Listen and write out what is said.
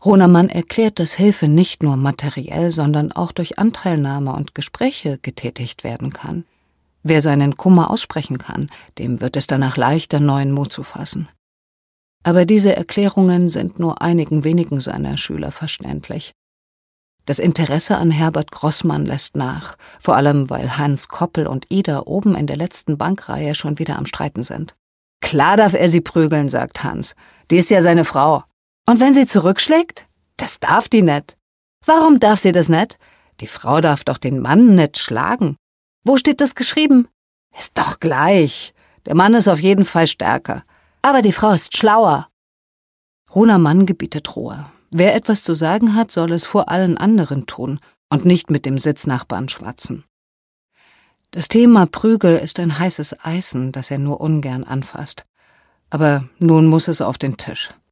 Hohnermann erklärt, dass Hilfe nicht nur materiell, sondern auch durch Anteilnahme und Gespräche getätigt werden kann. Wer seinen Kummer aussprechen kann, dem wird es danach leichter, neuen Mut zu fassen. Aber diese Erklärungen sind nur einigen wenigen seiner Schüler verständlich. Das Interesse an Herbert Grossmann lässt nach, vor allem weil Hans Koppel und Ida oben in der letzten Bankreihe schon wieder am Streiten sind. »Klar darf er sie prügeln«, sagt Hans. »Die ist ja seine Frau. Und wenn sie zurückschlägt? Das darf die nicht. Warum darf sie das nicht? Die Frau darf doch den Mann nicht schlagen. Wo steht das geschrieben? Ist doch gleich. Der Mann ist auf jeden Fall stärker. Aber die Frau ist schlauer.« Hohnermann gebietet Ruhe. Wer etwas zu sagen hat, soll es vor allen anderen tun und nicht mit dem Sitznachbarn schwatzen. Das Thema Prügel ist ein heißes Eisen, das er nur ungern anfasst. Aber nun muss es auf den Tisch.